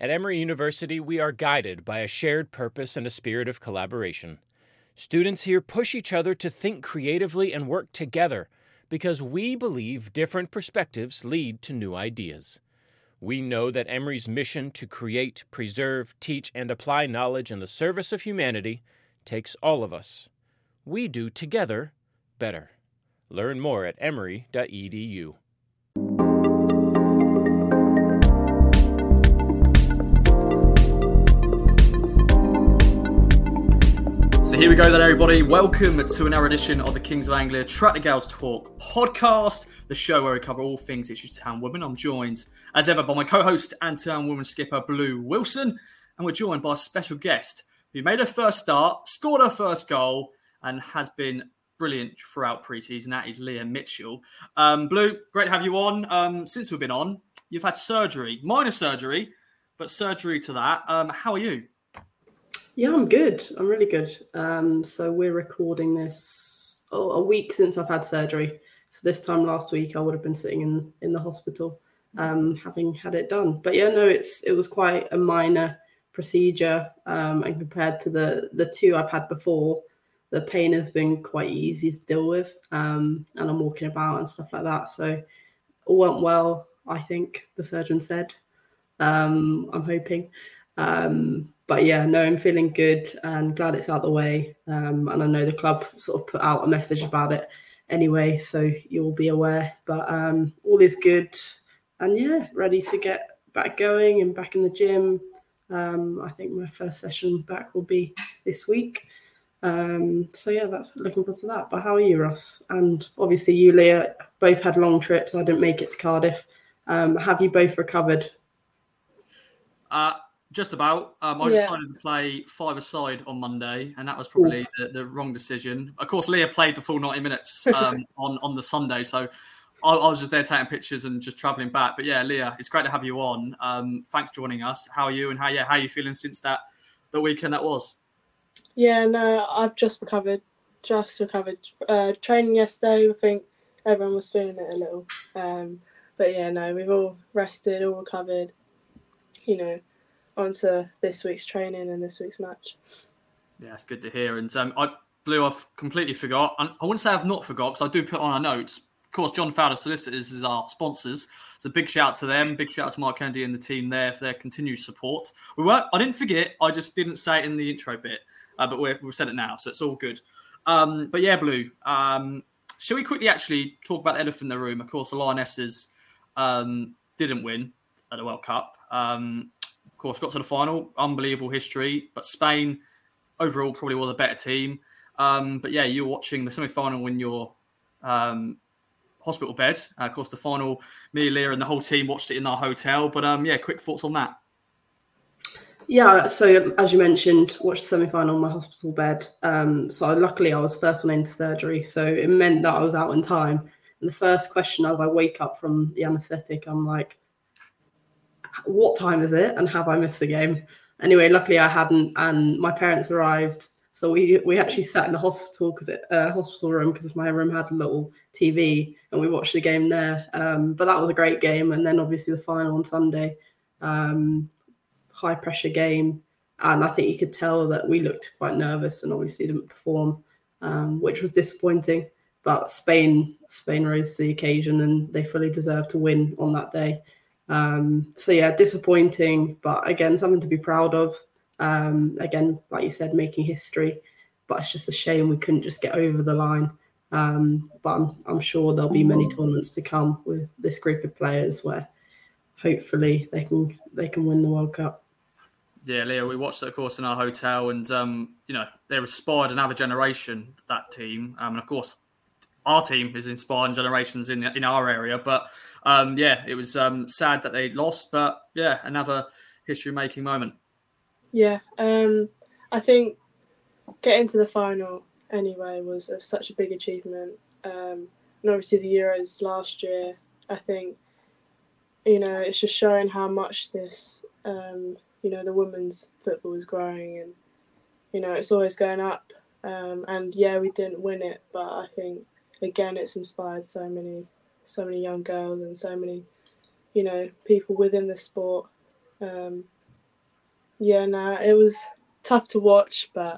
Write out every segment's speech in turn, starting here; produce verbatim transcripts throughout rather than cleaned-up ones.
At Emory University, we are guided by a shared purpose and a spirit of collaboration. Students here push each other to think creatively and work together because we believe different perspectives lead to new ideas. We know that Emory's mission to create, preserve, teach, and apply knowledge in the service of humanity takes all of us. We do together better. Learn more at emory dot e d u. So here we go then, everybody. Welcome to another edition of the Kings of Anglia Track the Gales Talk podcast, the show where we cover all things Ipswich Town women. I'm joined, as ever, by my co-host and Town Women skipper, Blue Wilson. And we're joined by a special guest who made her first start, scored her first goal, and has been brilliant throughout pre-season. That is Leah Mitchell. Um, Blue, great to have you on. Um, since we've been on, you've had surgery, minor surgery, but surgery to that. Um, how are you? Yeah, I'm good. I'm really good. Um, so we're recording this oh, a week since I've had surgery. So this time last week, I would have been sitting in, in the hospital, um, having had it done. But yeah, no, it's it was quite a minor procedure, um, and compared to the the two I've had before, the pain has been quite easy to deal with, um, and I'm walking about and stuff like that. So all went well, I think the surgeon said. Um, I'm hoping. Um, But yeah, no, I'm feeling good and glad it's out of the way. Um, and I know the club sort of put out a message about it anyway, so you'll be aware. But um, all is good. And yeah, ready to get back going and back in the gym. Um, I think my first session back will be this week. Um, so yeah, that's looking forward to that. But how are you, Ross? And obviously you, Leah, both had long trips. I didn't make it to Cardiff. Um, have you both recovered? Uh Just about. Um, I Yeah. decided to play five-a-side on Monday, and that was probably the, the wrong decision. Of course, Leah played the full ninety minutes um, on, on the Sunday, so I, I was just there taking pictures and just travelling back. But yeah, Leah, it's great to have you on. Um, thanks for joining us. How are you, and how yeah, how are you feeling since that the weekend that was? Yeah, no, I've just recovered. Just recovered. Uh, training yesterday, I think everyone was feeling it a little. Um, but yeah, no, we've all rested, all recovered, you know, onto this week's training and this week's match. Yeah, it's good to hear. And um, I, Blue, I've completely forgot. And I wouldn't say I've not forgot, because I do put on our notes. Of course, John Fowler Solicitors is our sponsors. So big shout out to them. Big shout out to Mark Kennedy and the team there for their continued support. We weren't, I didn't forget. I just didn't say it in the intro bit. Uh, but we've, we've said it now, so it's all good. Um, but yeah, Blue, um, shall we quickly actually talk about the elephant in the room? Of course, the Lionesses um, didn't win at the World Cup. Um, Of course, got to the final, unbelievable history. But Spain, overall, probably were the better team. Um, but yeah, you're watching the semi-final in your um, hospital bed. Uh, of course, the final, me, Leah, and the whole team watched it in our hotel. But um, yeah, quick thoughts on that. Yeah, so as you mentioned, watched the semi-final in my hospital bed. Um, so luckily I was first one into surgery, so it meant that I was out in time. And the first question as I wake up from the anaesthetic, I'm like, what time is it and have I missed the game? Anyway, luckily I hadn't, and my parents arrived. So we we actually sat in the hospital because uh, hospital room because my room had a little T V, and we watched the game there. Um, but that was a great game. And then obviously the final on Sunday, um, high pressure game. And I think you could tell that we looked quite nervous and obviously didn't perform, um, which was disappointing. But Spain, Spain rose to the occasion and they fully deserved to win on that day. Um, so yeah, disappointing, but again, something to be proud of. Um, again, like you said, making history, but it's just a shame we couldn't just get over the line. Um, but I'm, I'm sure there'll be many tournaments to come with this group of players where hopefully they can they can win the World Cup. Yeah, Leo, we watched it, of course, in our hotel, and um, you know, they inspired another generation, that team, um, and of course, our team is inspiring generations in in our area. But um, yeah, it was um, sad that they lost, but yeah, another history-making moment. Yeah, um, I think getting to the final anyway was of such a big achievement. Um, and obviously the Euros last year, I think, you know, it's just showing how much this, um, you know, the women's football is growing, and, you know, it's always going up. Um, and yeah, we didn't win it, but I think, again, it's inspired so many, so many young girls and so many, you know, people within the sport. Um, yeah, no, it was tough to watch, but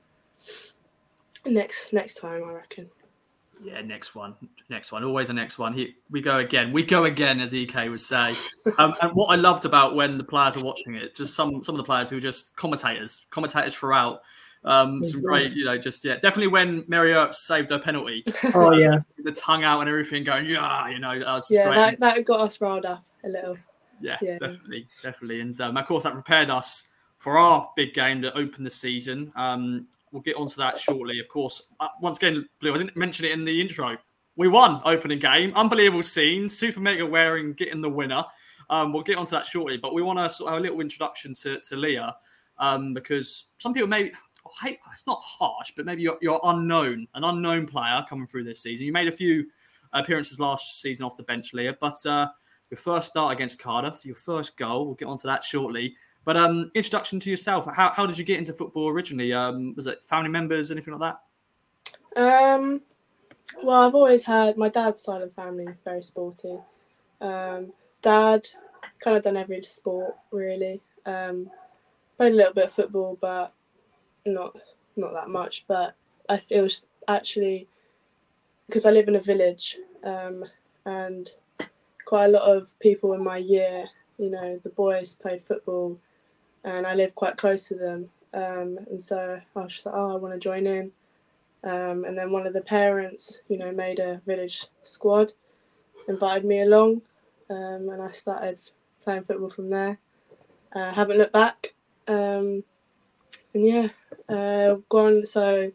next next time, I reckon. Yeah, next one, next one, always a next one. He, we go again, we go again, as E K would say. Um, and what I loved about when the players were watching it, just some some of the players who were just commentators, commentators throughout. Um, some great, you know, just yeah, definitely when Mary Earps saved her penalty. Oh yeah, the tongue out and everything, going yeah, you know, that was just Yeah, great. that, that got us riled up a little. Yeah, Yeah. definitely, definitely, and um, of course that prepared us for our big game to open the season. Um, we'll get onto that shortly. Of course, uh, once again, Blue, I didn't mention it in the intro. We won opening game, unbelievable scene, Super Mega wearing, getting the winner. Um, we'll get onto that shortly, but we want to sort of have a little introduction to, to Leah um, because some people maybe, oh, hate, it's not harsh, but maybe you're, you're unknown, an unknown player coming through this season. You made a few appearances last season off the bench, Leah, but uh, your first start against Cardiff, your first goal, we'll get onto that shortly. But um, introduction to yourself. How how did you get into football originally? Um, was it family members, anything like that? Um, well, I've always had my dad's side of the family very sporty. Um, dad kind of done every sport really. Um, played a little bit of football, but not not that much. But I, it was actually because I live in a village, um, and quite a lot of people in my year, you know, the boys played football. And I live quite close to them. Um, and so I was just like, oh, I want to join in. Um, and then one of the parents, you know, made a village squad, invited me along. Um, and I started playing football from there. I uh, haven't looked back. Um, and yeah, uh, gone. So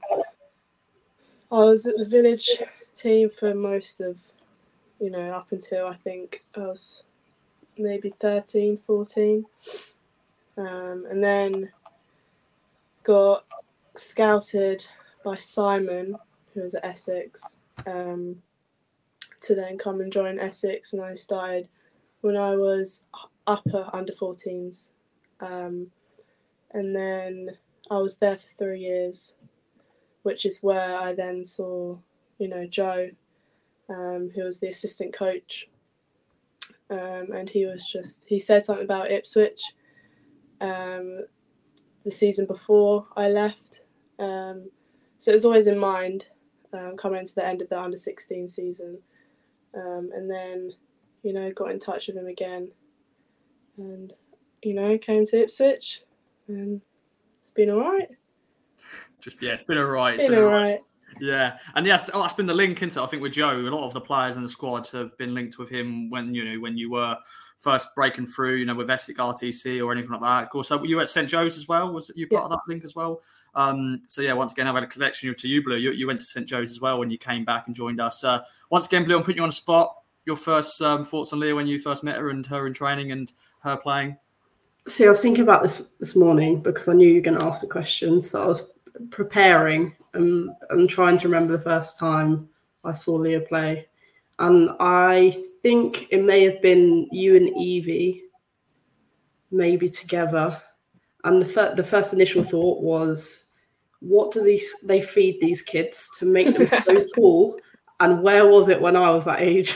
I was at the village team for most of, you know, up until I think I was maybe thirteen, fourteen. Um, and then got scouted by Simon, who was at Essex, um, to then come and join Essex. And I started when I was upper under fourteens. Um, and then I was there for three years, which is where I then saw, you know, Joe, um, who was the assistant coach. Um, and he was just, he said something about Ipswich. Um, the season before I left. Um, so it was always in mind um, coming to the end of the under sixteen season. Um, and then, you know, got in touch with him again and, you know, came to Ipswich and it's been all right. Just, yeah, it's been all right. It's been, been all all right. right. Yeah, and yes, oh, that's been the link into. I think with Joe, a lot of the players in the squad have been linked with him when you know when you were first breaking through, you know, with Essex R T C or anything like that. Of course, so you were at Saint Joe's as well. Was you part yeah. of that link as well? Um, so yeah, once again, I've had a connection to you, Blue. You, you went to Saint Joe's as well when you came back and joined us. Uh, once again, Blue, I'm putting you on the spot. Your first um, thoughts on Leah when you first met her and her in training and her playing. See, I was thinking about this this morning because I knew you were going to ask the question, so I was preparing and, and trying to remember the first time I saw Leah play. And I think it may have been you and Evie, maybe together. And the, fir- the first initial thought was, what do these, they feed these kids to make them so tall? And where was it when I was that age?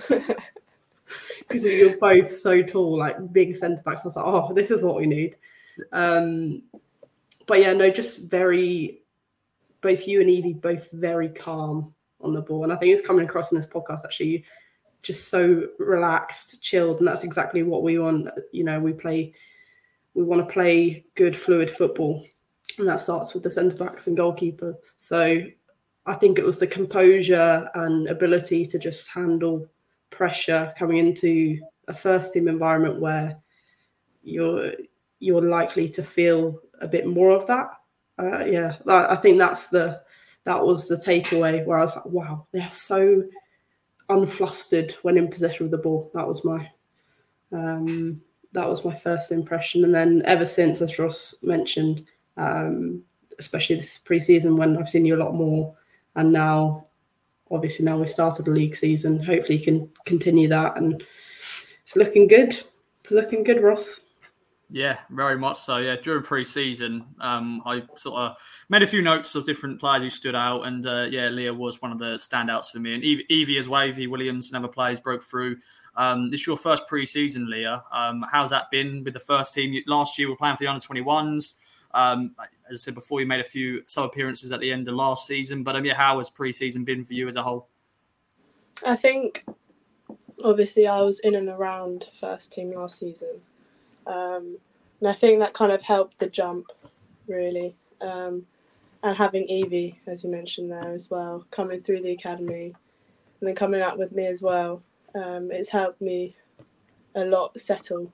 Because you're both so tall, like big centre backs. I was like, oh, this is what we need. Um, but yeah, no, just very, both you and Evie, both very calm on the ball. And I think it's coming across in this podcast, actually, just so relaxed, chilled. And that's exactly what we want. You know, we play, we want to play good, fluid football. And that starts with the centre backs and goalkeeper. So I think it was the composure and ability to just handle pressure coming into a first team environment where you're you're likely to feel a bit more of that. Uh, yeah, I think that's the that was the takeaway where I was like, wow, they're so unflustered when in possession of the ball. That was my um, that was my first impression, and then ever since, as Ross mentioned, um, especially this pre-season when I've seen you a lot more, and now obviously now we started the league season. Hopefully, you can continue that, and it's looking good. It's looking good, Ross. Yeah, very much so. Yeah, during pre-season, um, I sort of made a few notes of different players who stood out, and uh, yeah, Leah was one of the standouts for me, and Evie, Evie as well. Evie Williams never plays, broke through Um, this is your first pre-season, Leah. Um, how's that been with the first team? Last year we were playing for the under twenty-ones. Um, as I said before, you made a few sub appearances at the end of last season. But um, yeah, how has pre-season been for you as a whole? I think, obviously, I was in and around first team last season. Um, and I think that kind of helped the jump, really. Um, and having Evie, as you mentioned there as well, coming through the academy and then coming out with me as well, um, it's helped me a lot settle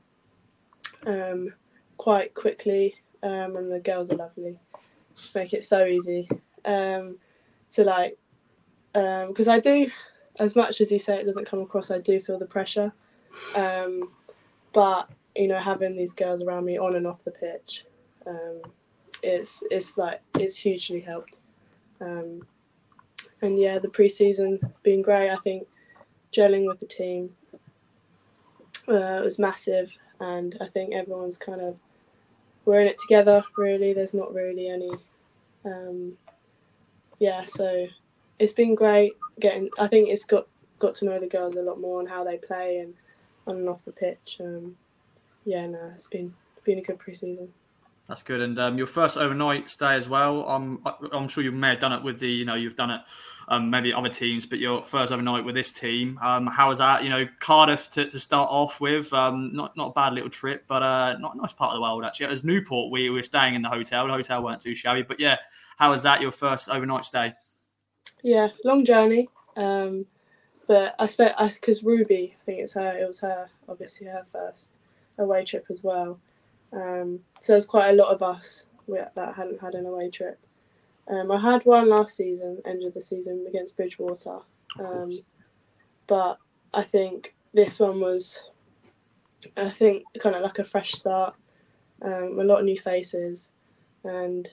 um, quite quickly. Um, and the girls are lovely. Make it so easy um, to like, because um, I do, as much as you say it doesn't come across, I do feel the pressure. Um, but, you know, having these girls around me on and off the pitch, um, it's it's like, it's hugely helped. Um, and yeah, the pre-season been great. I think gelling with the team uh, was massive. And I think everyone's kind of, we're in it together, really. There's not really any, um, yeah, so it's been great getting, I think it's got, got to know the girls a lot more and how they play and on and off the pitch. Um, yeah, no, it's been been a good pre-season. That's good. And um, your first overnight stay as well. I'm I'm sure you may have done it with the, you know, you've done it um, maybe other teams, but your first overnight with this team. Um, how was that? You know, Cardiff to, to start off with. Um, not not a bad little trip, but uh, not a nice part of the world actually. It was Newport. We were staying in the hotel. The hotel weren't too shabby, but yeah, how was that? Your first overnight stay? Yeah, long journey. Um, but I spent because Ruby, I think it's her. It was her, obviously her first away trip as well. Um, so there's quite a lot of us that hadn't had an away trip. Um, I had one last season, end of the season against Bridgewater, um, but I think this one was, I think, kind of like a fresh start. Um, a lot of new faces, and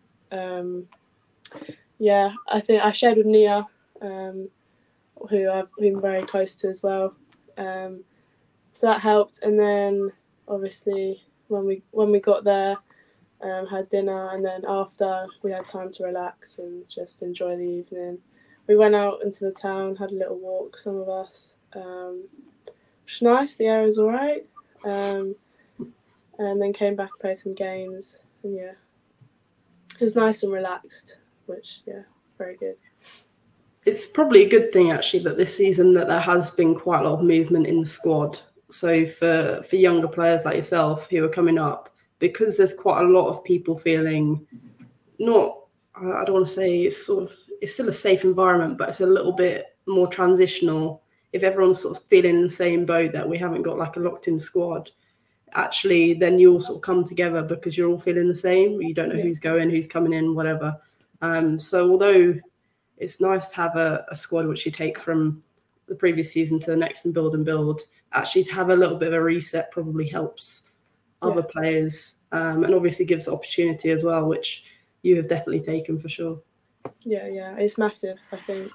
um, yeah, I think I shared with Nia, um, who I've been very close to as well. Um, so that helped, and then obviously. When we when we got there, um, had dinner, and then after we had time to relax and just enjoy the evening. We went out into the town, had a little walk, some of us. Um, it was nice, the air was all right. Um, and then came back and played some games. And yeah, it was nice and relaxed, which, yeah, very good. It's probably a good thing, actually, that this season that there has been quite a lot of movement in the squad. So for, for younger players like yourself who are coming up, because there's quite a lot of people feeling not, I don't want to say it's sort of, it's still a safe environment, but it's a little bit more transitional. If everyone's sort of feeling in the same boat that we haven't got like a locked in squad, actually then you all sort of come together because you're all feeling the same. You don't know yeah. who's going, who's coming in, whatever. Um, so although it's nice to have a, a squad which you take from the previous season to the next and build and build, actually to have a little bit of a reset probably helps other yeah. players um, and obviously gives opportunity as well, which you have definitely taken for sure. Yeah, yeah, it's massive. I think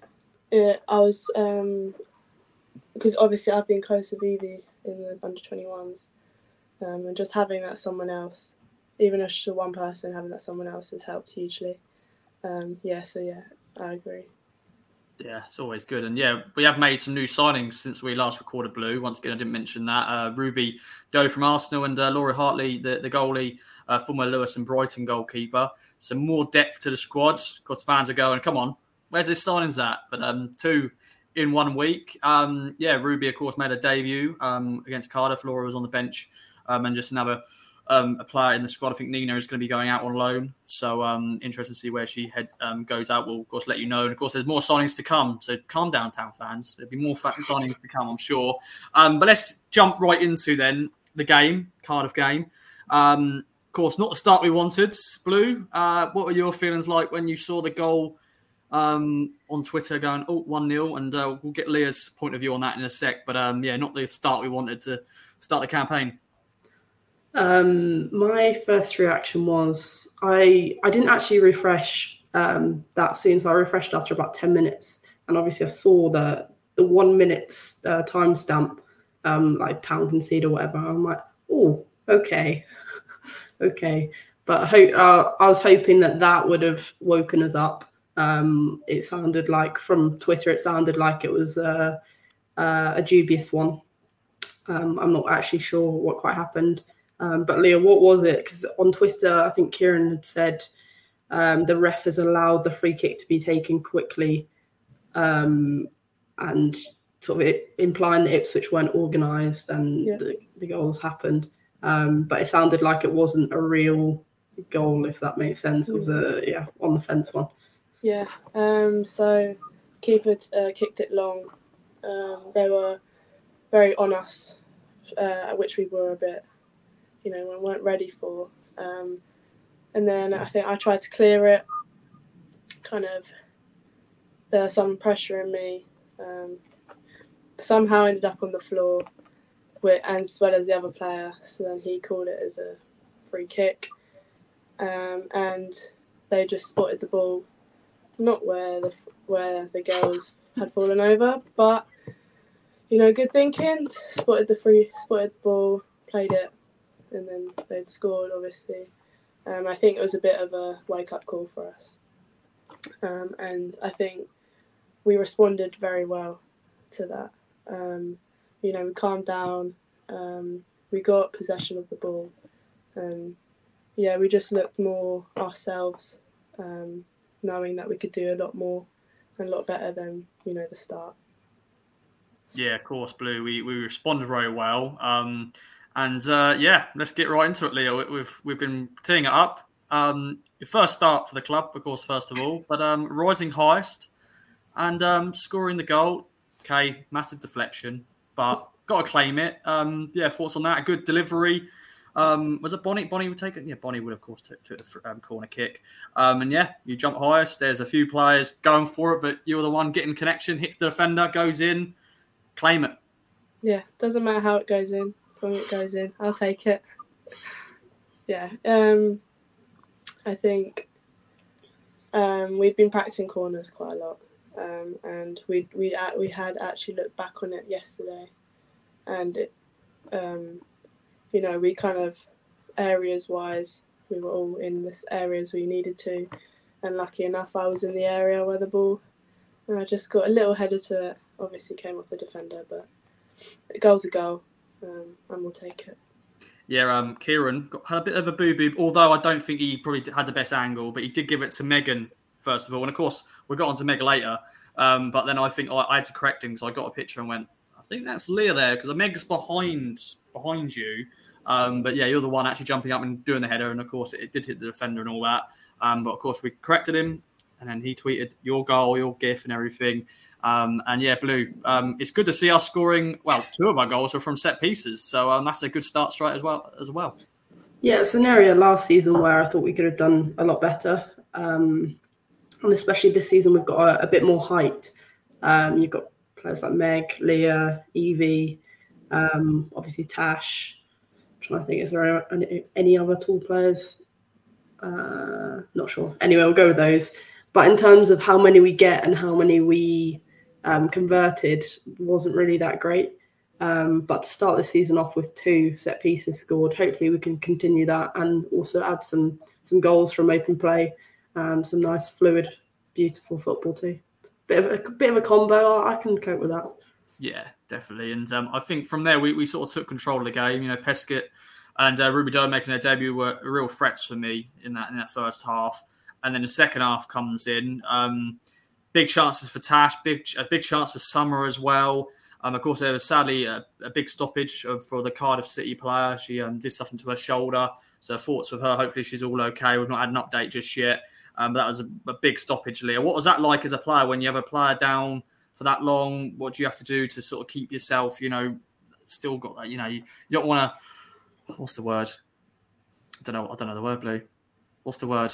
it, I was, um, because obviously I've been close to Evie in the under twenty-ones um, and just having that someone else, even if it's just one person, having that someone else has helped hugely. Um, yeah, so yeah, I agree. Yeah, it's always good. And yeah, we have made some new signings since we last recorded Blue. Once again, I didn't mention that. Uh, Ruby Doe from Arsenal and uh, Laura Hartley, the, the goalie, uh, former Lewis and Brighton goalkeeper. Some more depth to the squad. Of course, fans are going, come on, where's this signings at? But um, two in one week. Um, yeah, Ruby, of course, made a debut um, against Cardiff. Laura was on the bench um, and just another Um, a player in the squad. I think Nina is going to be going out on loan. So um, interested to see where she head, um, goes out. We'll, of course, let you know. And, of course, there's more signings to come. So calm down, Town fans. There'll be more signings to come, I'm sure. Um, but let's jump right into, then, the game, Cardiff game. Um, of course, not the start we wanted. Blue, uh, what were your feelings like when you saw the goal um, on Twitter going, oh, one nil? And uh, we'll get Leah's point of view on that in a sec. But, um, yeah, not the start we wanted to start the campaign. Um, my first reaction was I I didn't actually refresh um, that soon, so I refreshed after about ten minutes, and obviously I saw the the one minute uh, timestamp, um, like Town concede or whatever. I'm like, oh, okay, okay, but I, hope, uh, I was hoping that that would have woken us up. Um, it sounded like from Twitter, it sounded like it was uh, uh, a dubious one. Um, I'm not actually sure what quite happened. Um, but Leah, what was it? Because on Twitter, I think Kieran had said um, the ref has allowed the free kick to be taken quickly, um, and sort of it, implying that Ipswich weren't organised and Yeah. the, the goals happened. Um, but it sounded like it wasn't a real goal, if that makes sense. It was a yeah on the fence one. Yeah. Um. So keeper uh, kicked it long. Um. They were very on us, uh, which we were a bit, you know, we weren't ready for. Um. And then I think I tried to clear it. Kind of, there was some pressure in me. Um. Somehow ended up on the floor, with, as well as the other player. So then he called it as a free kick. Um, and they just spotted the ball, not where the where the girls had fallen over, but you know, good thinking. Spotted the free, spotted the ball, played it, and then they'd scored. Obviously, um, I think it was a bit of a wake up call for us, um, and I think we responded very well to that. Um, you know, we calmed down. Um, we got possession of the ball, and yeah, we just looked more ourselves, um, knowing that we could do a lot more and a lot better than, you know, the start. Yeah, of course, Blue. We we responded very well. Um, and uh, yeah, let's get right into it, Leo. We've we've been teeing it up. Um, your first start for the club, of course, first of all, but um, rising highest and um, scoring the goal. Okay, massive deflection, but got to claim it. Um, yeah, thoughts on that? A good delivery. Um, was it Bonnie? Bonnie would take it. Yeah, Bonnie would, of course, take the um, corner kick. Um, and yeah, you jump highest. There's a few players going for it, but you're the one getting connection. Hits the defender, goes in. Claim it. Yeah, doesn't matter how it goes in. As long as it goes in, I'll take it. Yeah, um, I think um, we'd been practicing corners quite a lot, um, and we we we had actually looked back on it yesterday, and it, um, you know, we kind of areas wise, we were all in this areas we needed to, and lucky enough, I was in the area where the ball, and I just got a little header to it. Obviously came off the defender, but a goal's a goal, um, and we'll take it. Yeah, um, Kieran got, had a bit of a boo-boo, although I don't think he probably had the best angle, but he did give it to Megan, first of all. And, of course, we got on to Meg later. Um, but then I think I, I had to correct him because I got a picture and went, I think that's Leah there because Meg's behind behind you. Um, but, yeah, you're the one actually jumping up and doing the header. And, of course, it, it did hit the defender and all that. Um, but, of course, we corrected him. And then he tweeted your goal, your gif and everything. Um, and yeah, Blue, um, it's good to see us scoring. Well, two of our goals were from set pieces. So um, that's a good start straight as well. as well. Yeah, it's an area last season where I thought we could have done a lot better. Um, and especially this season, we've got a, a bit more height. Um, you've got players like Meg, Leah, Evie, um, obviously Tash. I'm trying to think, is there any, any other tall players? Uh, not sure. Anyway, we'll go with those. But in terms of how many we get and how many we um, converted, wasn't really that great. Um, but to start the season off with two set pieces scored, hopefully we can continue that and also add some some goals from open play, um, some nice fluid, beautiful football too. Bit of a bit of a combo. I can cope with that. Yeah, definitely. And um, I think from there we, we sort of took control of the game. You know, Peskett and uh, Ruby Doe making their debut were real threats for me in that in that first half. And then the second half comes in. Um, big chances for Tash, big a big chance for Summer as well. Um, of course, there was sadly a, a big stoppage for the Cardiff City player. She um, did something to her shoulder. So thoughts with her. Hopefully she's all okay. We've not had an update just yet. Um, but that was a, a big stoppage, Leah. What was that like as a player when you have a player down for that long? What do you have to do to sort of keep yourself, you know, still got that, you know, you, you don't want to, what's the word? I don't know. I don't know the word, Blue. What's the word?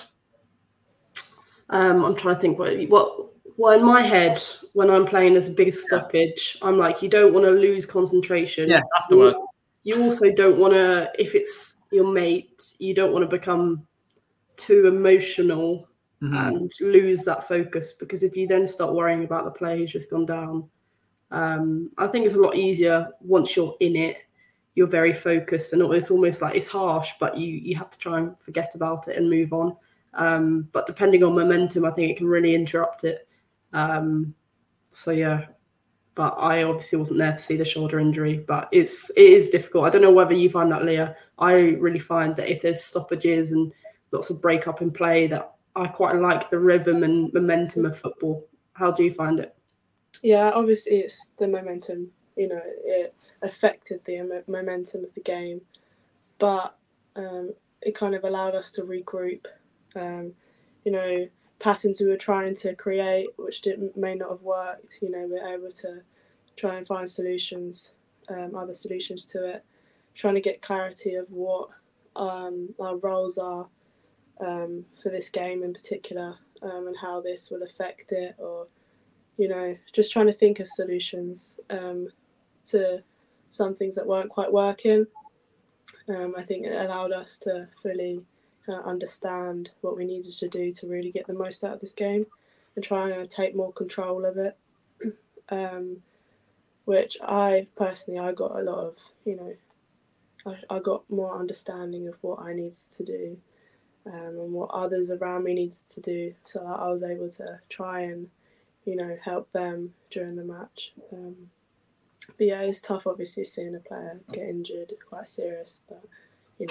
Um, I'm trying to think what, what, well, in my head, when I'm playing as a big stoppage, I'm like, you don't want to lose concentration. Yeah, that's the you, word. You also don't want to, if it's your mate, you don't want to become too emotional mm-hmm. and lose that focus, because if you then start worrying about the player who's just gone down, um, I think it's a lot easier once you're in it. You're very focused, and it's almost like it's harsh, but you you have to try and forget about it and move on. Um, but depending on momentum, I think it can really interrupt it. Um, so yeah, but I obviously wasn't there to see the shoulder injury. But it's it is difficult. I don't know whether you find that, Leah. I really find that if there's stoppages and lots of break up in play, that I quite like the rhythm and momentum of football. How do you find it? Yeah, obviously it's the momentum. You know, it affected the momentum of the game, but um, it kind of allowed us to regroup. Um, you know, patterns we were trying to create, which didn't may not have worked. You know, we're able to try and find solutions, um, other solutions to it. Trying to get clarity of what um, our roles are um, for this game in particular, um, and how this will affect it, or you know, just trying to think of solutions um, to some things that weren't quite working. Um, I think it allowed us to fully kind of understand what we needed to do to really get the most out of this game and try and take more control of it. Um, which I personally, I got a lot of, you know, I, I got more understanding of what I needed to do um, and what others around me needed to do, so that I was able to try and, you know, help them during the match. Um, but yeah, it's tough obviously seeing a player get injured, quite serious, but you know,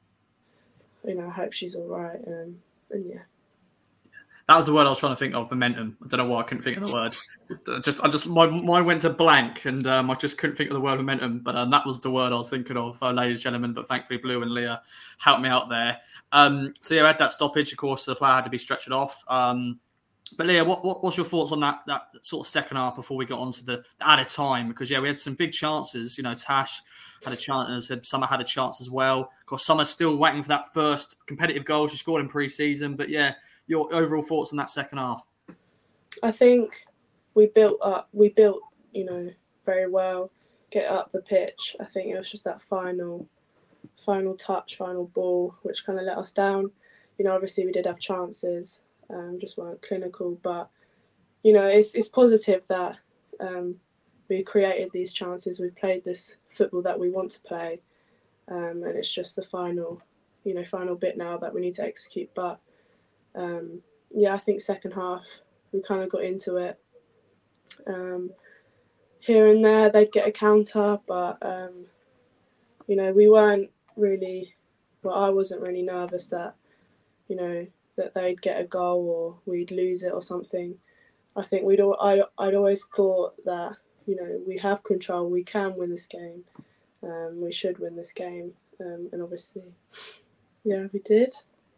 you know, I hope she's all right. Um, and yeah. That was the word I was trying to think of, momentum. I don't know why I couldn't think of the word. Just, I just, my mind went to blank, and um, I just couldn't think of the word momentum. But um, that was the word I was thinking of, uh, ladies and gentlemen. But thankfully, Blue and Leah helped me out there. Um, so yeah, I had that stoppage. Of course, the player had to be stretched off. Um, but Leah, what, what what's your thoughts on that that sort of second half before we got on to the, the added time? Because yeah, we had some big chances. You know, Tash had a chance, and Summer had a chance as well. Of course, Summer's still waiting for that first competitive goal she scored in pre-season. But yeah, your overall thoughts on that second half? I think we built up, we built, you know, very well, get up the pitch. I think it was just that final, final touch, final ball, which kind of let us down. You know, obviously we did have chances, um, just weren't clinical. But, you know, it's it's positive that um, we created these chances. We've played this football that we want to play. Um, and it's just the final, you know, final bit now that we need to execute. But, Um, yeah, I think second half we kind of got into it. Um, here and there they'd get a counter, but um, you know, we weren't really. Well, I wasn't really nervous that, you know, that they'd get a goal or we'd lose it or something. I think we'd. I I'd always thought that, you know, we have control. We can win this game. Um, we should win this game, um, and obviously, yeah, we did.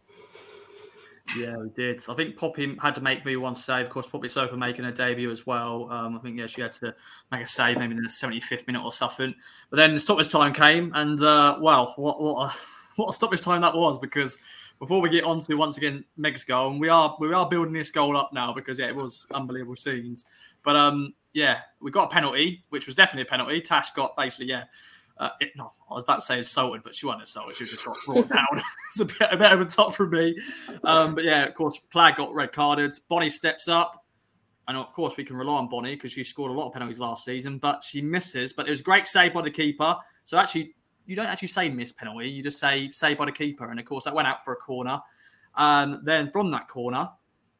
Yeah, we did. I think Poppy had to make me one save. Of course, Poppy Soper making her debut as well. Um, I think, yeah, she had to make a save maybe in the seventy-fifth minute or something. But then the stoppage time came, and, uh, well, what what a, what a stoppage time that was, because before we get on to, once again, Meg's goal, and we are we are building this goal up now because, yeah, it was unbelievable scenes. But, um, yeah, we got a penalty, which was definitely a penalty. Tash got basically, yeah, Uh, it, no, I was about to say assaulted, but she wasn't assaulted. She just got brought down. It's a bit, a bit over the top from me. Um, but yeah, of course, Plaid got red carded. Bonnie steps up. And of course, we can rely on Bonnie because she scored a lot of penalties last season, but she misses. But it was a great save by the keeper. So actually, you don't actually say miss penalty. You just say save by the keeper. And of course, that went out for a corner. Um, then from that corner,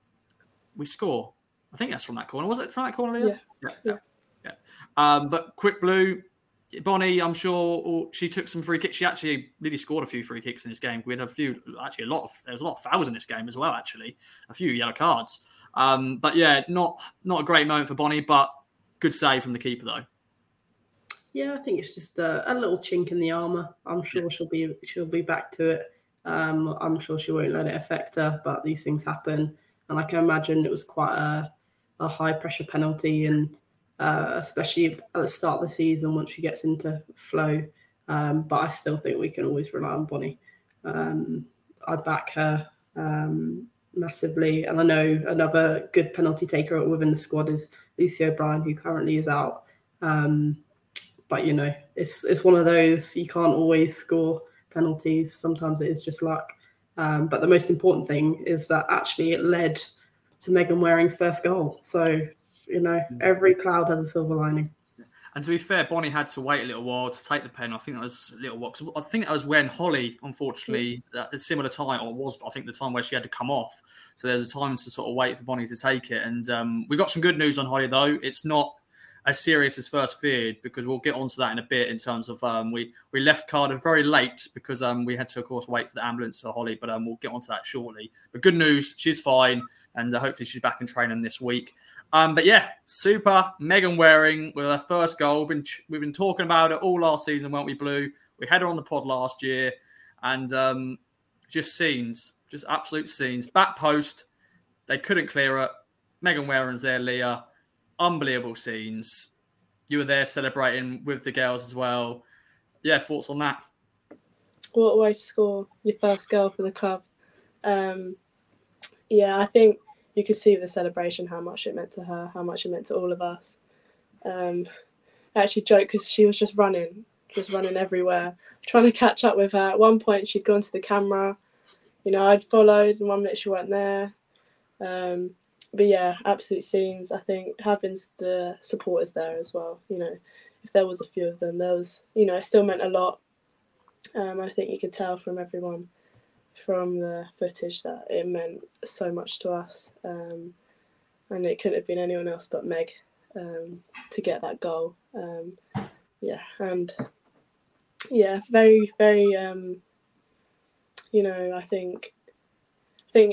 we score. I think that's from that corner. Was it from that corner, Leah? Yeah. Yeah. yeah. yeah. Um, but quick Blue. Bonnie, I'm sure she took some free kicks. She actually really scored a few free kicks in this game. We had a few, actually a lot of, there was a lot of fouls in this game as well, actually. A few yellow cards. Um, but yeah, not not a great moment for Bonnie, but good save from the keeper though. Yeah, I think it's just a, a little chink in the armour. I'm sure yeah. she'll be she'll be back to it. Um, I'm sure she won't let it affect her, but these things happen. And I can imagine it was quite a, a high pressure penalty, and Uh, especially at the start of the season once she gets into flow. Um, but I still think we can always rely on Bonnie. Um, I back her um, massively. And I know another good penalty taker within the squad is Lucy O'Brien, who currently is out. Um, but, you know, it's it's one of those, you can't always score penalties. Sometimes it is just luck. Um, but the most important thing is that actually it led to Megan Waring's first goal. So, you know, every cloud has a silver lining. And to be fair, Bonnie had to wait a little while to take the pen. I think that was a little while. I think that was when Holly, unfortunately, at a similar time, or was, I think, the time where she had to come off. So there's a time to sort of wait for Bonnie to take it. And um, we got some good news on Holly, though. It's not as serious as first feared, because we'll get onto that in a bit in terms of um, we we left Cardiff very late because um, we had to, of course, wait for the ambulance for Holly, but um, we'll get onto that shortly. But good news, she's fine, and uh, hopefully she's back in training this week. Um, but yeah, super. Megan Waring with her first goal. We've been, we've been talking about it all last season, weren't we, Blue? We had her on the pod last year, and um, just scenes, just absolute scenes. Back post, they couldn't clear it. Megan Waring's there, Leah. Unbelievable scenes. You were there celebrating with the girls as well. Yeah, thoughts on that? What a way to score your first goal for the club. Um, yeah, I think you could see the celebration, how much it meant to her, how much it meant to all of us. Um, I actually joked because she was just running, just running everywhere, trying to catch up with her. At one point, she'd gone to the camera. You know, I'd followed, and one minute she weren't there. Um, but yeah, absolute scenes. I think having the supporters there as well, you know, if there was a few of them, there was, you know, it still meant a lot. Um, I think you could tell from everyone from the footage that it meant so much to us. Um, and it couldn't have been anyone else but Meg um, to get that goal. Um, yeah, and yeah, very, very, um, you know, I think, I think,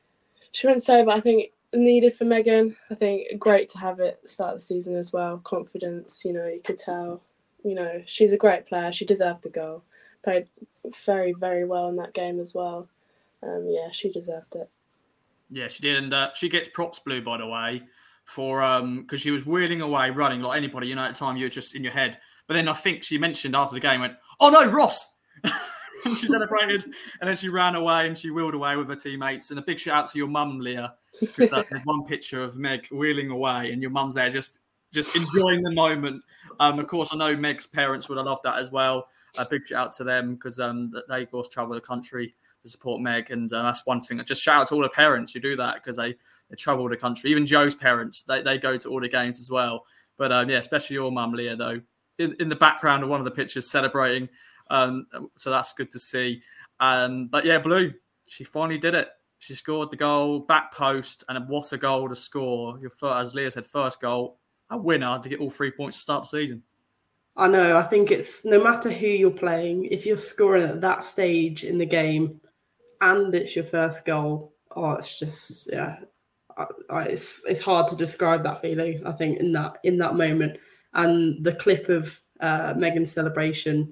she wouldn't say, but I think needed for Megan. I think great to have it start of the season as well. Confidence, you know, you could tell, you know, she's a great player. She deserved the goal. Played very, very well in that game as well. Um, yeah, she deserved it. Yeah, she did. And uh, she gets props, Blue, by the way, for um because she was wheeling away, running like anybody, you know, at the time you're just in your head. But then I think she mentioned after the game, went, oh no, Ross! And she celebrated, and then she ran away and she wheeled away with her teammates. And a big shout out to your mum, Leah. Uh, there's one picture of Meg wheeling away, and your mum's there just just enjoying the moment. Um, of course, I know Meg's parents would have loved that as well. A big shout out to them because um, they, of course, travel the country to support Meg, and uh, that's one thing. Just shout out to all the parents who do that because they, they travel the country. Even Joe's parents, they, they go to all the games as well. But um, yeah, especially your mum, Leah, though, in, in the background of one of the pictures celebrating. Um, so that's good to see. Um, but yeah, Blue, she finally did it. She scored the goal, back post, and what a goal to score. Your first, as Leah said, first goal, a winner to get all three points to start the season. I know. I think it's no matter who you're playing, if you're scoring at that stage in the game and it's your first goal, oh, it's just, yeah, I, I, it's it's hard to describe that feeling, I think, in that in that moment. And the clip of uh, Megan's celebration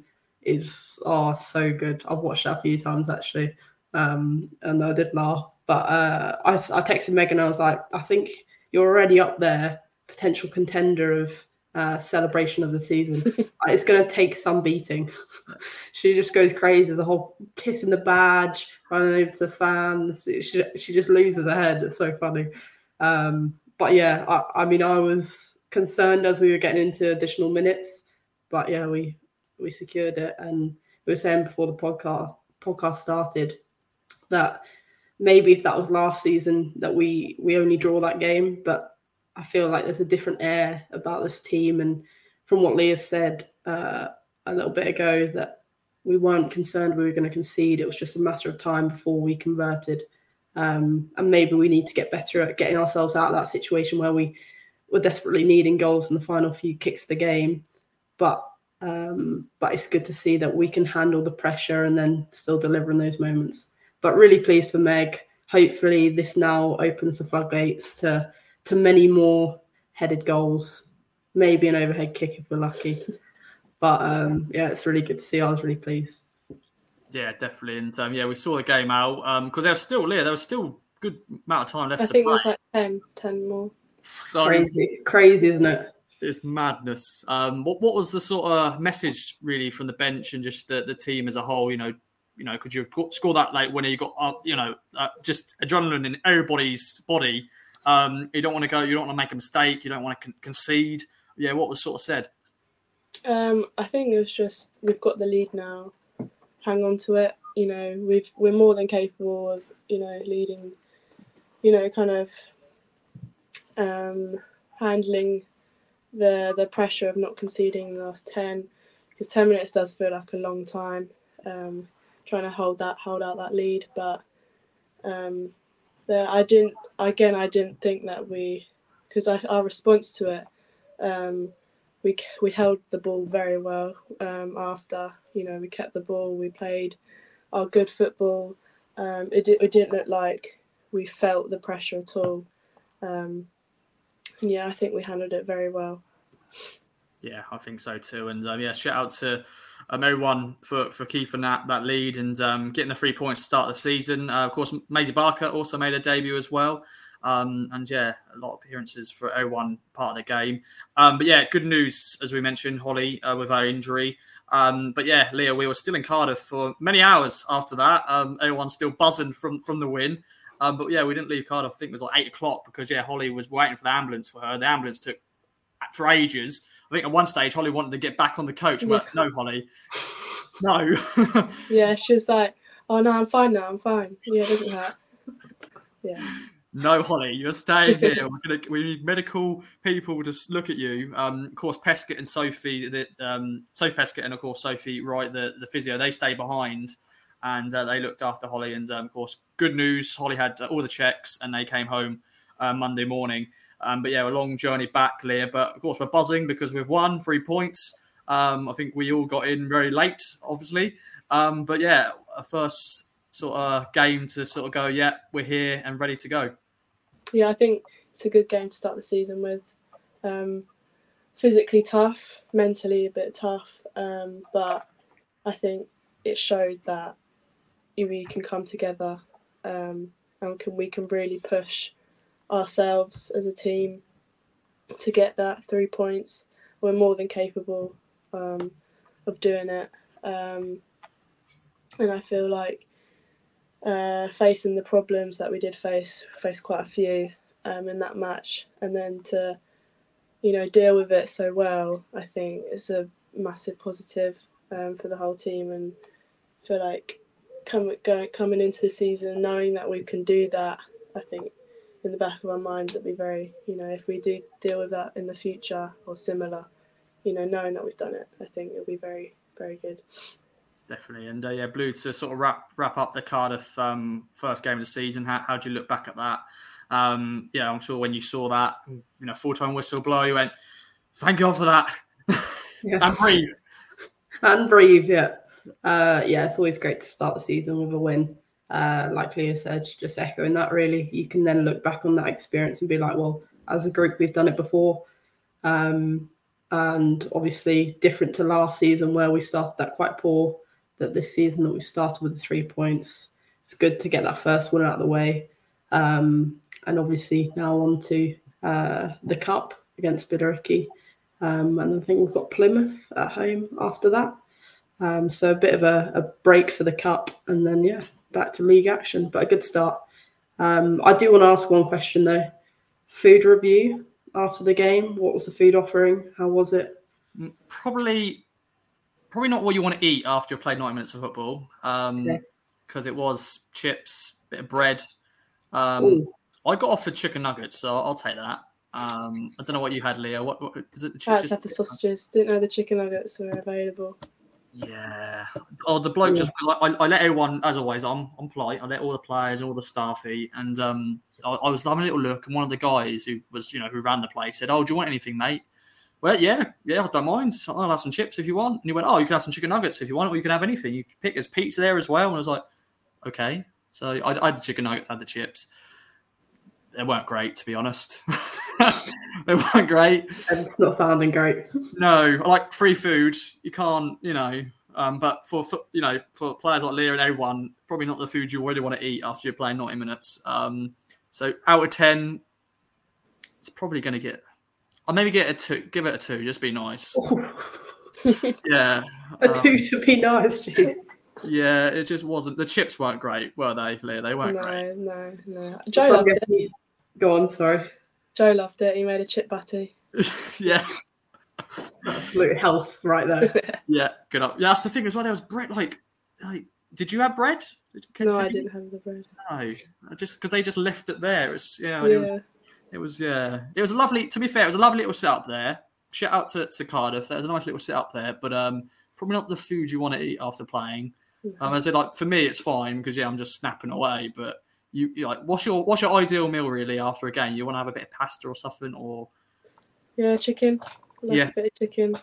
is oh so good. I've watched that a few times actually, um, and I did laugh. But uh, I, I texted Megan and I was like, I think you're already up there, potential contender of uh, celebration of the season. It's going to take some beating. She just goes crazy. There's a whole kissing the badge, running over to the fans. She, she just loses her head. It's so funny. Um, but yeah, I, I mean, I was concerned as we were getting into additional minutes, but yeah, we we secured it. And we were saying before the podcast podcast started that maybe if that was last season that we we only draw that game, but I feel like there's a different air about this team. And from what Leah said uh, a little bit ago, that we weren't concerned we were going to concede. It was just a matter of time before we converted. Um, and maybe we need to get better at getting ourselves out of that situation where we were desperately needing goals in the final few kicks of the game. But um, but it's good to see that we can handle the pressure and then still deliver in those moments. But really pleased for Meg. Hopefully this now opens the floodgates to to many more headed goals, maybe an overhead kick if we're lucky. But um, yeah, it's really good to see. I was really pleased. Yeah, definitely. And um, yeah, we saw the game out because um, there was still, yeah, there was still a good amount of time left I to think play. it was like ten, ten more. So Crazy, crazy, isn't it? It's madness. Um, what what was the sort of message really from the bench and just the, the team as a whole? You know, you know, could you have scored that late when you got, uh, you know, uh, just adrenaline in everybody's body? Um, you don't want to go. You don't want to make a mistake. You don't want to con- concede. Yeah, what was sort of said? Um, I think it was just we've got the lead now. Hang on to it. You know, we've we're more than capable of, you know, leading. You know, kind of um, handling the the pressure of not conceding in the last ten, because ten minutes does feel like a long time. Um, trying to hold that hold out that lead, but um, the, I didn't again I didn't think that we, because our response to it Um, we we held the ball very well um, after. You know, we kept the ball. We played our good football. Um, it, it didn't look like we felt the pressure at all. Um, and yeah, I think we handled it very well. Yeah, I think so too. And um, yeah, shout out to um, everyone for, for keeping that, that lead and um, getting the three points to start the season. Uh, of course, Maisie Barker also made a debut as well. Um, and yeah, a lot of appearances for everyone part of the game. Um, but yeah, good news, as we mentioned, Holly, uh, with her injury. Um, but yeah, Leah, we were still in Cardiff for many hours after that. Um, everyone's still buzzing from, from the win. Um, but yeah, we didn't leave Cardiff, I think it was like eight o'clock because yeah, Holly was waiting for the ambulance for her. The ambulance took for ages. I think at one stage, Holly wanted to get back on the coach. I'm Yeah. like, no, Holly, no. Yeah, she was like, "Oh no, I'm fine now. I'm fine. Yeah, it doesn't hurt." Yeah. No, Holly, you're staying here. We're gonna, we need medical people to look at you. Um, of course, Peskett and Sophie, the, um, Sophie Peskett and of course Sophie Wright, the, the physio, they stay behind and uh, they looked after Holly. And um, of course, good news, Holly had uh, all the checks and they came home uh, Monday morning. Um, but yeah, a long journey back, Leah. But of course, we're buzzing because we've won three points. Um, I think we all got in very late, obviously. Um, but yeah, a first sort of game to sort of go, yeah, we're here and ready to go. Yeah, I think it's a good game to start the season with. Um, physically tough, mentally a bit tough, um, but I think it showed that we can come together um, and can, we can really push ourselves as a team to get that three points. We're more than capable um, of doing it. Um, and I feel like uh, facing the problems that we did face, faced quite a few um, in that match, and then to, you know, deal with it so well, I think it's a massive positive um, for the whole team. And I feel like come, going, coming into the season, knowing that we can do that, I think in the back of our minds it'd be very, you know, if we do deal with that in the future or similar, you know, knowing that we've done it, I think it'll be very, very good. Definitely. And uh, yeah, Blue, to sort of wrap wrap up the Cardiff um, first game of the season, how how do you look back at that? Um, yeah, I'm sure when you saw that, you know, full-time whistle blow, you went, thank God for that. Yeah. And breathe. And breathe, yeah. Uh, yeah, it's always great to start the season with a win. Uh, like Leah said, just echoing that really. You can then look back on that experience and be like, well, as a group, we've done it before. Um, and obviously different to last season where we started that quite poor, that this season that we started with the three points. It's good to get that first one out of the way. Um, and obviously now on to uh, the Cup against Billericay. Um, and I think we've got Plymouth at home after that. Um, so a bit of a, a break for the Cup and then, yeah, back to league action, but a good start. Um, I do want to ask one question though. Food review after the game. What was the food offering? How was it? Probably probably not what you want to eat after you played ninety minutes of football. Um, Okay. because it was chips, bit of bread. Um, I got offered chicken nuggets, so I'll take that. Um, I don't know what you had, Leah. What, what is it? The I had chi- to have the sausages. Didn't know the chicken nuggets were available. Yeah. Oh, the bloke Yeah. just like I, I let everyone, as always. I'm I'm polite. I let all the players, all the staff eat, and um, I, I was having a little look, and one of the guys who was, you know, who ran the place said, "Oh, do you want anything, mate?" Well, yeah, yeah, I don't mind. I'll have some chips if you want. And he went, "Oh, you can have some chicken nuggets if you want, or you can have anything. You pick. There's pizza there as well." And I was like, "Okay." So I, I had the chicken nuggets, I had the chips. They weren't great, to be honest. They weren't great. It's not sounding great. No, I like free food. You can't, you know. Um, but for, for you know, for players like Leah and everyone, probably not the food you really want to eat after you're playing ninety minutes. Um, so out of ten, it's probably going to get. I'll maybe get a two. Give it a two. Just be nice. Yeah. A um, two to be nice, G. Yeah, it just wasn't. The chips weren't great, were they, Leah? They weren't No, great. no, no. So Joe I'm loved it. guessing you- Go on, sorry. Joe loved it. He made a chip butty. Yeah, Absolute health right there. yeah, good up. Yeah, that's the thing as well. There was bread. Like, like, did you have bread? Did, can, No, can I you- didn't have the bread. No, just because they just left it there. It was, yeah, it was, Yeah. it was, yeah, it was a lovely. To be fair, it was a lovely little setup there. Shout out to, to Cardiff. There was a nice little setup there, but um, probably not the food you want to eat after playing. Um, I said, like, for me, it's fine because yeah, I'm just snapping away. But you, you like, what's your what's your ideal meal really after a game? You want to have a bit of pasta or something, or Yeah, chicken. Like Yeah. a bit of chicken.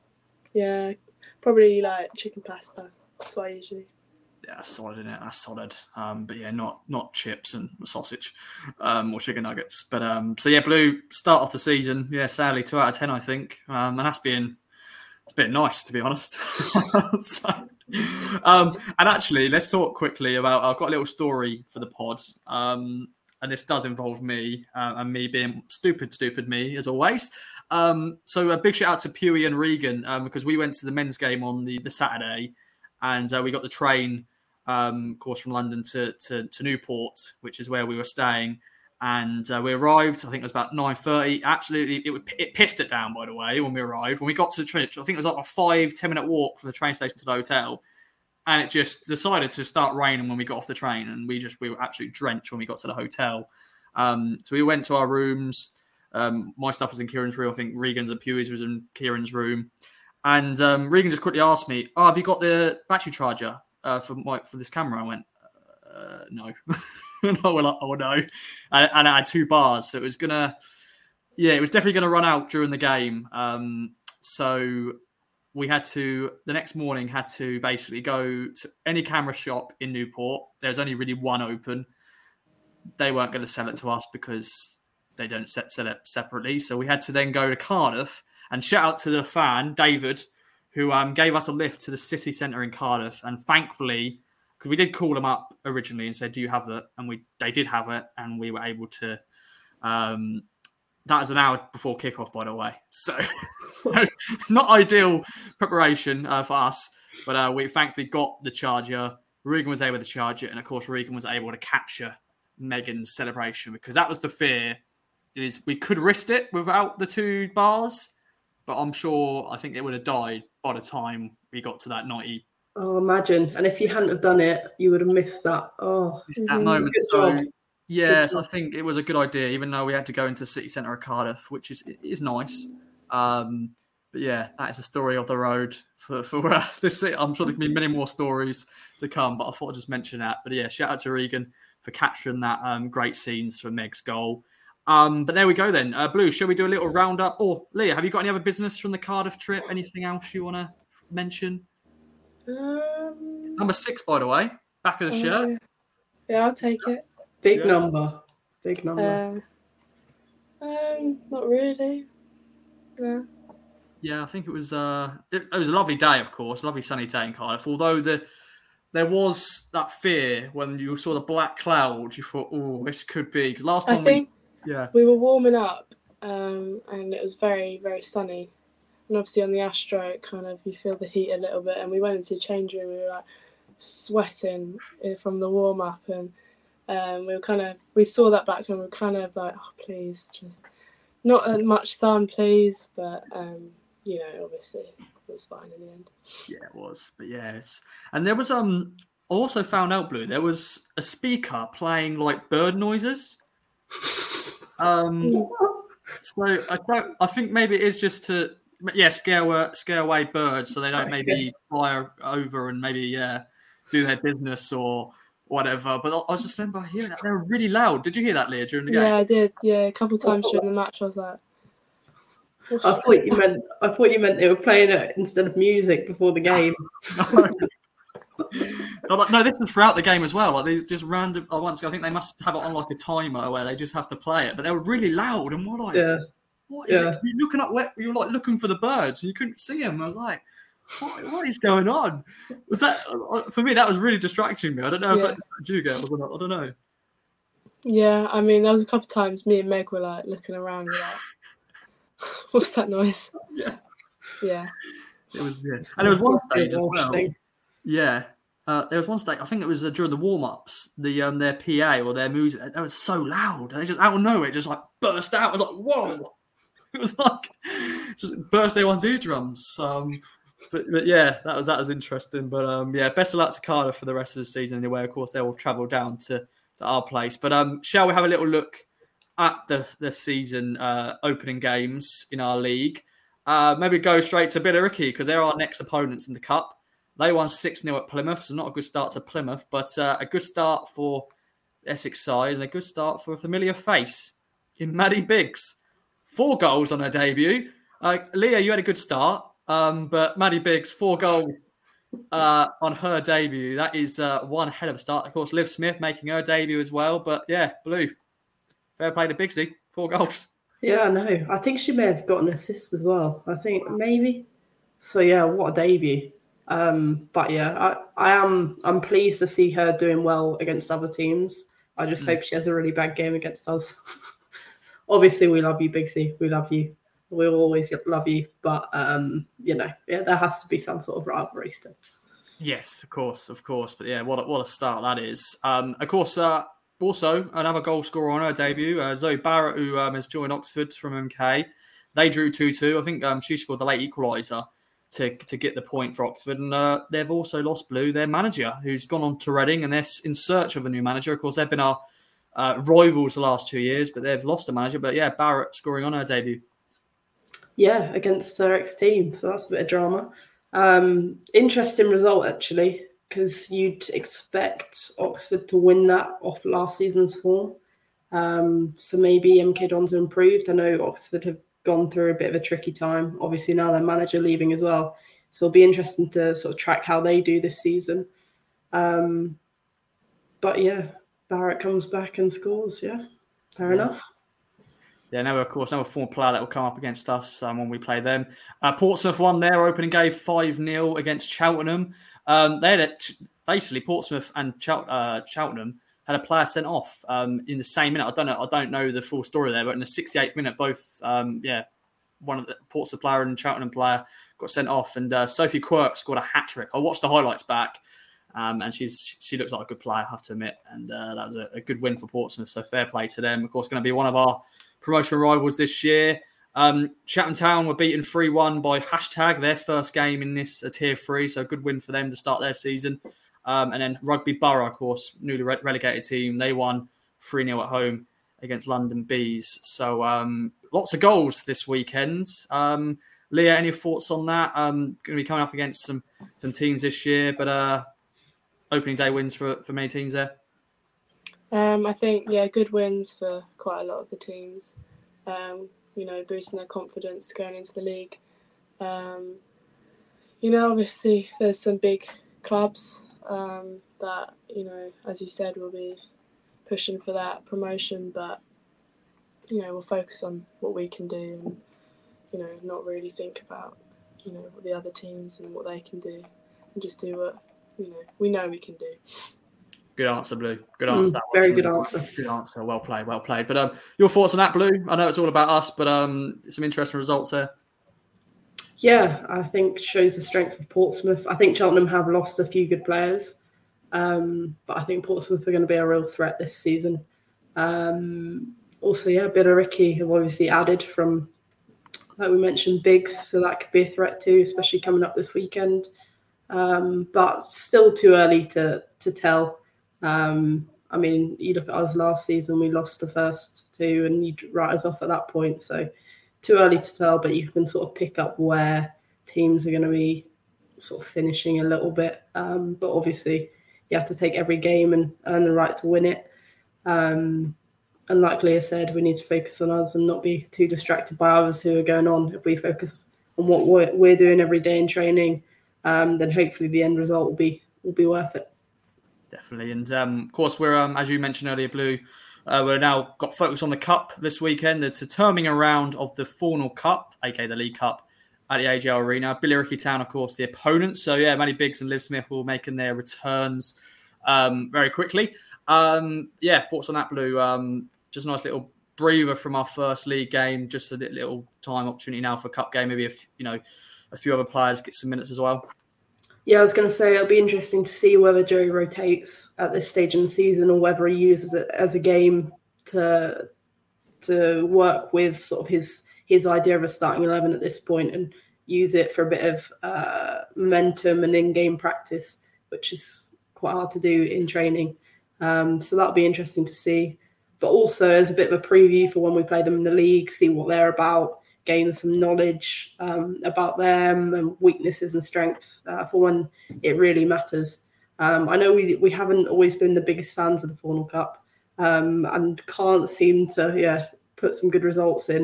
Yeah, probably like chicken pasta. That's what I usually. Yeah, that's solid, isn't it? That's solid. Um, but yeah, not not chips and sausage, um, or chicken nuggets. But um, so yeah, Blue start off the season. Yeah, sadly two out of ten, I think. Um, and that's been it's been nice, to be honest. so, um, and actually, let's talk quickly about. I've got a little story for the pod. Um, and this does involve me uh, and me being stupid, stupid me as always. Um, so a big shout out to Pewey and Regan um, because we went to the men's game on the the Saturday, and uh, we got the train. Um, of course, from London to, to, to Newport, which is where we were staying. And uh, we arrived, I think it was about nine thirty. Absolutely, it, it pissed it down, by the way, when we arrived. When we got to the train, I think it was like a five, ten minute walk from the train station to the hotel. And it just decided to start raining when we got off the train. And we just, we were absolutely drenched when we got to the hotel. Um, so we went to our rooms. Um, my stuff was in Kieran's room. I think Regan's and Pewey's was in Kieran's room. And um, Regan just quickly asked me, oh, have you got the battery charger? Uh, for my for this camera, I went, uh, no, no, well, oh no, and, and I had two bars, so it was gonna, yeah, it was definitely gonna run out during the game. Um, so we had to the next morning had to basically go to any camera shop in Newport. There's only really one open. They weren't going to sell it to us because they don't set, sell it separately. So we had to then go to Cardiff and shout out to the fan David, who um, gave us a lift to the city centre in Cardiff. And thankfully, because we did call them up originally and said, do you have it? And we they did have it, and we were able to... Um, that was an hour before kickoff, by the way. So, so not ideal preparation uh, for us, but uh, we thankfully got the charger. Regan was able to charge it, and of course, Regan was able to capture Megan's celebration, because that was the fear. Is we could risk it without the two bars, but I'm sure I think it would have died by the time we got to that ninety. Oh, imagine! And if you hadn't have done it, you would have missed that. Oh, missed that Mhm. moment. Good So, job. yes, I think it was a good idea, even though we had to go into the city centre of Cardiff, which is is nice. Um, but yeah, that is the story of the road for for uh, this. I'm sure there can be many more stories to come, but I thought I'd just mention that. But yeah, shout out to Regan for capturing that um, great scenes for Meg's goal. Um, but there we go then. Uh, Blue, shall we do a little roundup? Or Leah, have you got any other business from the Cardiff trip? Anything else you want to mention? Um, Number six, by the way, back of the shirt. uh, yeah, I'll take it. Big Yeah. number. Big number. Uh, um, not really. No. Yeah, I think it was. Uh, it, it was a lovely day, of course, lovely sunny day in Cardiff. Although the there was that fear when you saw the black clouds, you thought, "Oh, this could be." Because last I time think we, yeah, we were warming up, um, and it was very, very sunny. And obviously on the Astro, it kind of you feel the heat a little bit. And we went into the change room, we were like sweating from the warm up, and um, we were kind of we saw that black and we were kind of like, oh, please, just not as much sun, please. But um, you know, obviously it was fine in the end. yeah, it was. But yes, and there was um. I also found out, Blue, there was a speaker playing like bird noises. Um, so I don't. I think maybe it is just to. Yeah, scare away, scare away birds so they don't maybe fly over and maybe yeah do their business or whatever. But I, I just remember hearing that they were really loud. Did you hear that, Leah, during the game? Yeah, I did. Yeah, a couple of times during the match, I was like, I thought you meant. I thought you meant they were playing it instead of music before the game. no, like, no, this was throughout the game as well. Like they just random. Oh, once I think they must have it on like a timer where they just have to play it. But they were really loud and we're like, Yeah. what is Yeah. it? You're looking up where you're like looking for the birds and you couldn't see them. I was like, what, what is going on? Was that for me? That was really distracting me. I don't know if Yeah. that did you girls or not. I don't know. yeah. I mean, there was a couple of times me and Meg were like looking around, we're like, what's that noise? Yeah, Yeah. it was. Yeah. And there was one stage as Walsh well. thing. Yeah. Uh, there was one stage, I think it was uh, during the warm-ups, the um, their P A or their music, that was so loud. And it just out of nowhere, it just like burst out. I was like, whoa. It was like, just burst everyone's eardrums. Um, but, but yeah, that was that was interesting. But um, yeah, best of luck to Cardiff for the rest of the season anyway. Of course, they will travel down to, to our place. But um, shall we have a little look at the, the season uh, opening games in our league? Uh, maybe go straight to Billericay because they're our next opponents in the Cup. They won six nil at Plymouth, so not a good start to Plymouth, but uh, a good start for Essex side and a good start for a familiar face in Maddie Biggs. four goals on her debut. Uh, Leah, you had a good start, um, but Maddie Biggs, four goals uh, on her debut. That is uh, one hell of a start. Of course, Liv Smith making her debut as well. But yeah, Blue, fair play to Bigsy, four goals. Yeah, I know. I think she may have got an assist as well. I think maybe. So yeah, what a debut. Um, but yeah, I, I am I'm pleased to see her doing well against other teams. I just mm. hope she has a really bad game against us. Obviously, we love you, Bigsy. We love you. We'll always love you. But um, you know, yeah, there has to be some sort of rivalry still. Yes, of course, of course. But yeah, what a, what a start that is. Um, of course, uh, also another goal scorer on her debut, uh, Zoe Barrett, who um, has joined Oxford from M K. They drew two two. I think um, she scored the late equaliser to to get the point for Oxford. And uh, they've also lost, Blue, their manager, who's gone on to Reading, and they're in search of a new manager. Of course, they've been our uh, rivals the last two years, but they've lost a manager. But yeah, Barrett scoring on her debut. Yeah, against her ex-team. So that's a bit of drama. Um, interesting result, actually, because you'd expect Oxford to win that off last season's form. Um, so maybe M K Dons improved. I know Oxford have gone through a bit of a tricky time. Obviously, now their manager leaving as well. So it'll be interesting to sort of track how they do this season. Um, but yeah, Barrett comes back and scores. Yeah, fair yeah. enough. Yeah, now of course, another former player that will come up against us um, when we play them. Uh, Portsmouth won their opening game five nil against Cheltenham. Um, they had a, basically Portsmouth and Chel- uh, Cheltenham had a player sent off um, in the same minute. I don't know. I don't know the full story there, but in the sixty-eighth minute, both um, yeah, one of the Portsmouth player and Cheltenham player got sent off, and uh, Sophie Quirk scored a hat trick. I watched the highlights back, um, and she's she looks like a good player, I have to admit, and uh, that was a, a good win for Portsmouth. So fair play to them. Of course, going to be one of our promotion rivals this year. Um, Chatham Town were beaten three one by Hashtag, their first game in this uh, tier three, so a good win for them to start their season. Um, and then Rugby Borough, of course, newly re- relegated team, they won three nil at home against London Bees. So um, lots of goals this weekend. Um, Leah, any thoughts on that? Um, going to be coming up against some some teams this year, but uh, opening day wins for, for many teams there. Um, I think, yeah, good wins for quite a lot of the teams, um, you know, boosting their confidence going into the league. Um, you know, obviously there's some big clubs um, that, you know, as you said, will be pushing for that promotion, but, you know, we'll focus on what we can do and, you know, not really think about, you know, what the other teams and what they can do and just do what, you know, we know we can do. Good answer, Blue. Good answer. Mm, that very good answer. Good answer. Well played. Well played. But um, your thoughts on that, Blue? I know it's all about us, but um, some interesting results there. Yeah, I think shows the strength of Portsmouth. I think Cheltenham have lost a few good players, um, but I think Portsmouth are going to be a real threat this season. Um, also, yeah, Billericay have obviously added from, like we mentioned, Biggs, so that could be a threat too, especially coming up this weekend. Um, but still too early to to tell. Um, I mean, you look at us last season, we lost the first two and you'd write us off at that point. So too early to tell, but you can sort of pick up where teams are going to be sort of finishing a little bit. Um, but obviously you have to take every game and earn the right to win it. Um, and like Leah said, we need to focus on us and not be too distracted by others who are going on. If we focus on what we're, we're doing every day in training, um, then hopefully the end result will be will be worth it. Definitely. And um, of course, we're, um, as you mentioned earlier, Blue, uh, we're now got focus on the Cup this weekend. It's a terming around of the Fornal Cup, aka the League Cup, at the A J L Arena. Billericay Town, of course, the opponents. So, yeah, Maddie Biggs and Liv Smith will be making their returns um, very quickly. Um, yeah, thoughts on that, Blue? Um, just a nice little breather from our first league game. Just a little time opportunity now for a Cup game. Maybe, if you know, a few other players get some minutes as well. Yeah, I was going to say it'll be interesting to see whether Joey rotates at this stage in the season or whether he uses it as a game to to work with sort of his his idea of a starting eleven at this point and use it for a bit of uh, momentum and in-game practice, which is quite hard to do in training. Um, so that'll be interesting to see. But also as a bit of a preview for when we play them in the league, see what they're about, gain some knowledge um, about them and weaknesses and strengths uh, for when it really matters. Um, I know we we haven't always been the biggest fans of the Fornal Cup um, and can't seem to yeah put some good results in.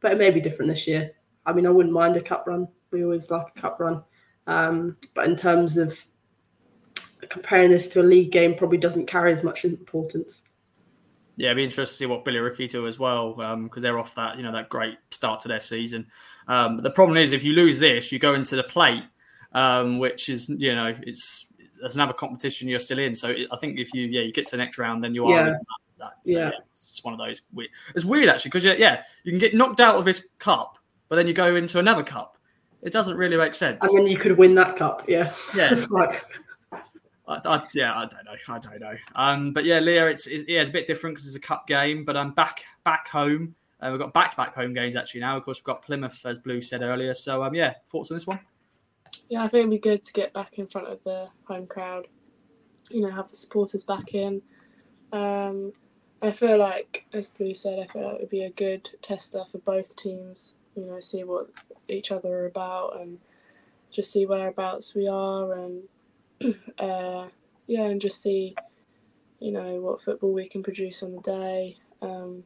but it may be different this year. I mean, I wouldn't mind a cup run. We always like a cup run. Um, but in terms of comparing this to a league game, probably doesn't carry as much importance. Yeah, it'd be interesting to see what Billericay do as well, because um, they're off that, you know, that great start to their season. Um, but the problem is, if you lose this, you go into the plate, um, which is, you know, it's there's another competition you're still in. So it, I think if you, yeah, you get to the next round, then you are. Yeah. In that, that. So, yeah. yeah, it's one of those weird. It's weird actually, because yeah, you can get knocked out of this cup, but then you go into another cup. It doesn't really make sense. And then you could win that cup. Yeah. Yeah. It's like... I, I, yeah, I don't know. I don't know. Um, but yeah, Leah, it's, it's yeah, it's a bit different because it's a cup game. But I'm back back home. Uh, we've got back-to-back home games actually now. Of course, we've got Plymouth, as Blue said earlier. So um, yeah, thoughts on this one? Yeah, I think it'd be good to get back in front of the home crowd. You know, have the supporters back in. Um, I feel like, as Blue said, I feel like it would be a good tester for both teams. You know, see what each other are about and just see whereabouts we are and. Uh, yeah, and just see, you know, what football we can produce on the day. Um,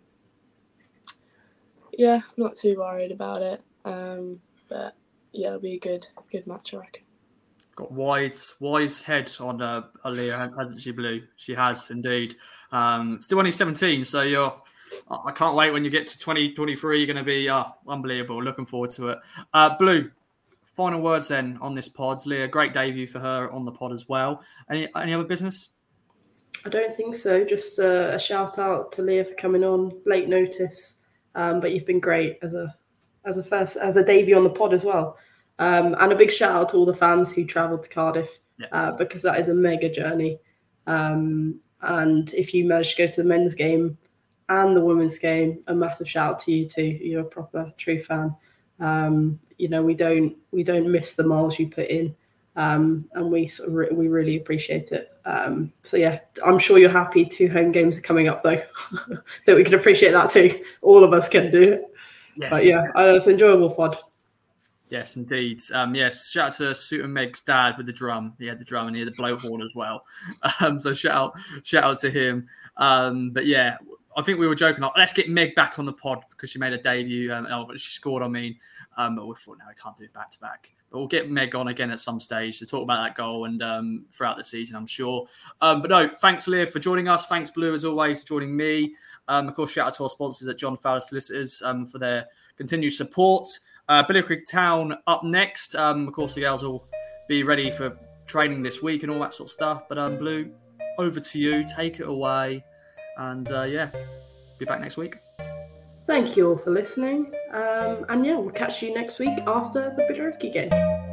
yeah, not too worried about it. Um, but yeah, it'll be a good, good match, I reckon. Got wise, wise head on uh, Leah, hasn't she, Blue? She has indeed. Um, still only seventeen, so you're. I can't wait when you get to twenty twenty-three. You're going to be uh, unbelievable. Looking forward to it. Uh, Blue. Final words then on this pod. Leah, great debut for her on the pod as well. Any any other business? I don't think so. Just uh, a shout out to Leah for coming on late notice, um, but you've been great as a as a first as a debut on the pod as well. Um, and a big shout out to all the fans who travelled to Cardiff yeah. uh, because that is a mega journey. Um, and if you manage to go to the men's game and the women's game, a massive shout out to you too. You're a proper true fan. Um, you know, we don't we don't miss the miles you put in, um, and we sort of re- we really appreciate it. Um, so yeah, I'm sure you're happy. Two home games are coming up though, that we can appreciate that too. All of us can do it. Yes. But yeah, uh, it's an enjoyable pod. Yes, indeed. Um, yes, shout out to Suit and Meg's dad with the drum. He had the drum and he had the blowhorn as well. Um, so shout out, shout out to him. Um, but yeah. I think we were joking. Like, let's get Meg back on the pod because she made a debut. Um, oh, she scored, I mean. Um, but we thought, no, we can't do it back to back. But we'll get Meg on again at some stage to talk about that goal and um, throughout the season, I'm sure. Um, but no, thanks, Leah, for joining us. Thanks, Blue, as always, for joining me. Um, of course, shout out to our sponsors at John Fowler Solicitors um, for their continued support. Uh, Billericay Town up next. Um, of course, the girls will be ready for training this week and all that sort of stuff. But um, Blue, over to you. Take it away. And uh, yeah, be back next week. Thank you all for listening. Um, and yeah, we'll catch you next week after the Billericay game.